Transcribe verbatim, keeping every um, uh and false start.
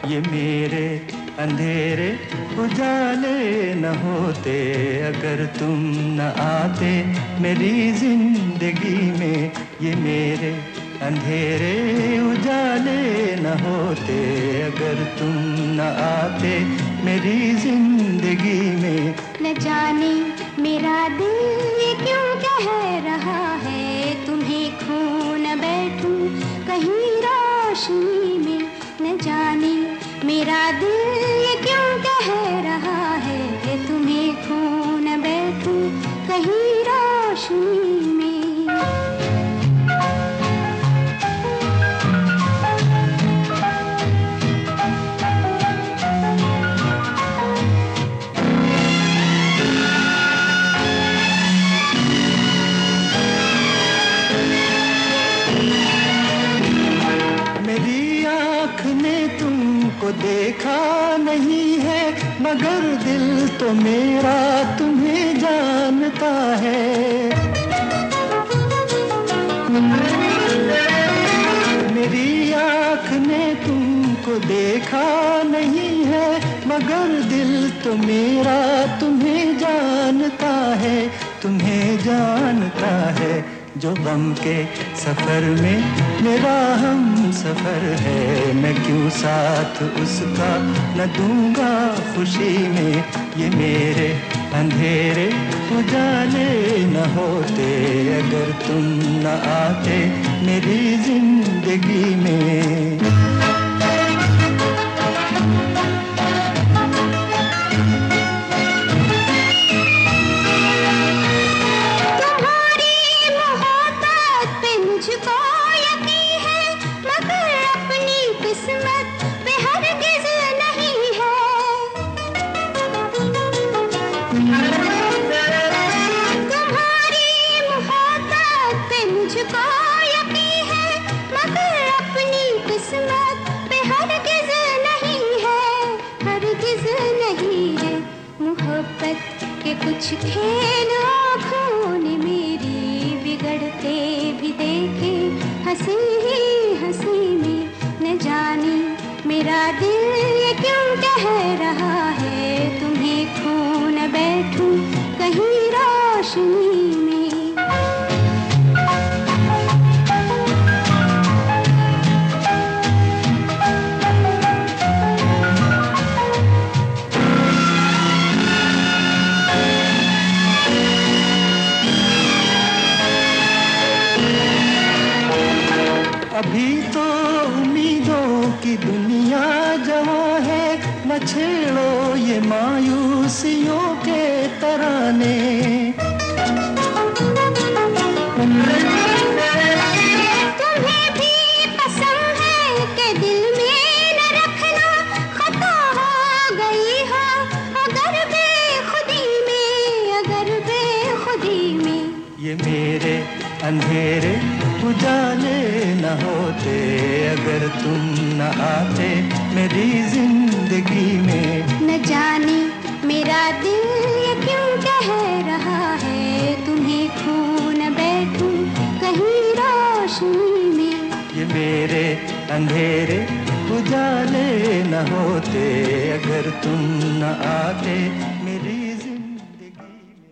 ये मेरे अंधेरे उजाले न होते, अगर तुम न आते मेरी जिंदगी में। ये मेरे अंधेरे उजाले न होते, अगर तुम न आते मेरी जिंदगी में। न जाने मेरा दिल ये क्यों कह रहा है, तुम्हें खो न बैठूं कहीं रोशनी में। न जाने मेरा दिल ये क्यों कह रहा है, तुम्हें खो न बैठूं कहीं रोशनी में। देखा नहीं है मगर दिल तो मेरा तुम्हें जानता है। मेरी आँख ने तुमको देखा नहीं है मगर दिल तो मेरा तुम्हें जानता है, तुम्हें जानता है। जो गम के सफर में मेरा हम सफर है, मैं क्यों साथ उसका न दूंगा खुशी में। ये मेरे अंधेरे उजाले न होते, अगर तुम न आते मेरी जिंदगी में। के कुछ खेल आँखों ने मेरी बिगड़ते भी देखे, हंसी ही हंसी में। न जाने मेरा दिल ये क्यों कह रहा है, तुम्हें खो न बैठूं कहीं रोशनी में। अभी तो उम्मीदों की दुनिया जवां है, न छेड़ो ये मायूसियों के तराने। तुम्हें भी पसंद है कि दिल में न रखना, खता हो गई हो अगर बेखुदी में, अगर बेखुदी में। ये मेरे अंधेरे उजाले न होते, अगर तुम न आते मेरी जिंदगी में। न जाने मेरा दिल ये क्यों कह रहा है, तुम्हें खो न बैठूं कहीं रोशनी में। ये मेरे अंधेरे उजाले न होते, अगर तुम न आते